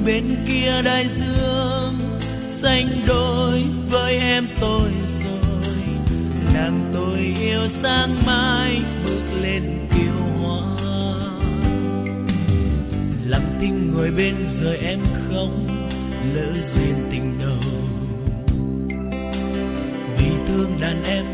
bên kia đại dương xanh đôi với em tôi rồi, nàng tôi yêu sáng mai bước lên kiêu hoa. Lặng thinh ngồi bên rồi em không lỡ duyên tình đầu, vì thương đàn em